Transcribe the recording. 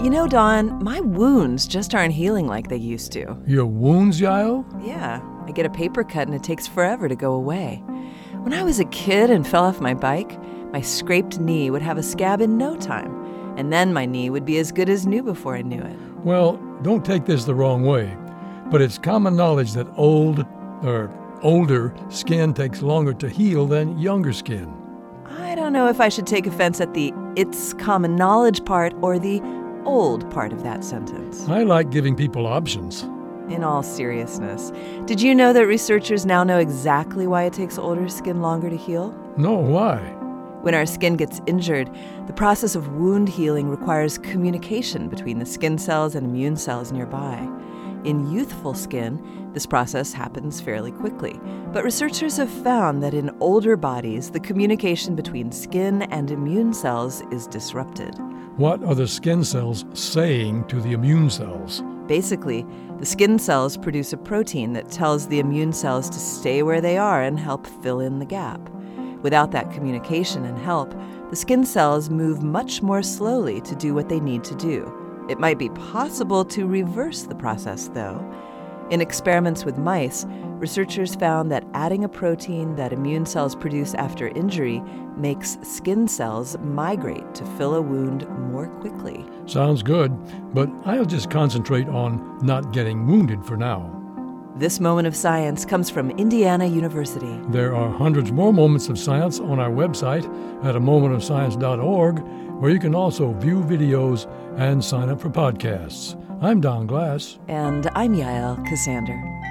You know, Don, my wounds just aren't healing like they used to. Your wounds, Yael? Yeah, I get a paper cut and it takes forever to go away. When I was a kid and fell off my bike, my scraped knee would have a scab in no time, and then my knee would be as good as new before I knew it. Well, don't take this the wrong way, but it's common knowledge that older skin takes longer to heal than younger skin. I don't know if I should take offense at the "it's common knowledge" part or the old part of that sentence. I like giving people options. In all seriousness, did you know that researchers now know exactly why it takes older skin longer to heal? No, why? When our skin gets injured, the process of wound healing requires communication between the skin cells and immune cells nearby. In youthful skin, this process happens fairly quickly, but researchers have found that in older bodies, the communication between skin and immune cells is disrupted. What are the skin cells saying to the immune cells? Basically, the skin cells produce a protein that tells the immune cells to stay where they are and help fill in the gap. Without that communication and help, the skin cells move much more slowly to do what they need to do. It might be possible to reverse the process, though. In experiments with mice, researchers found that adding a protein that immune cells produce after injury makes skin cells migrate to fill a wound more quickly. Sounds good, but I'll just concentrate on not getting wounded for now. This moment of science comes from Indiana University. There are hundreds more moments of science on our website at amomentofscience.org, where you can also view videos and sign up for podcasts. I'm Don Glass. And I'm Yael Ksander.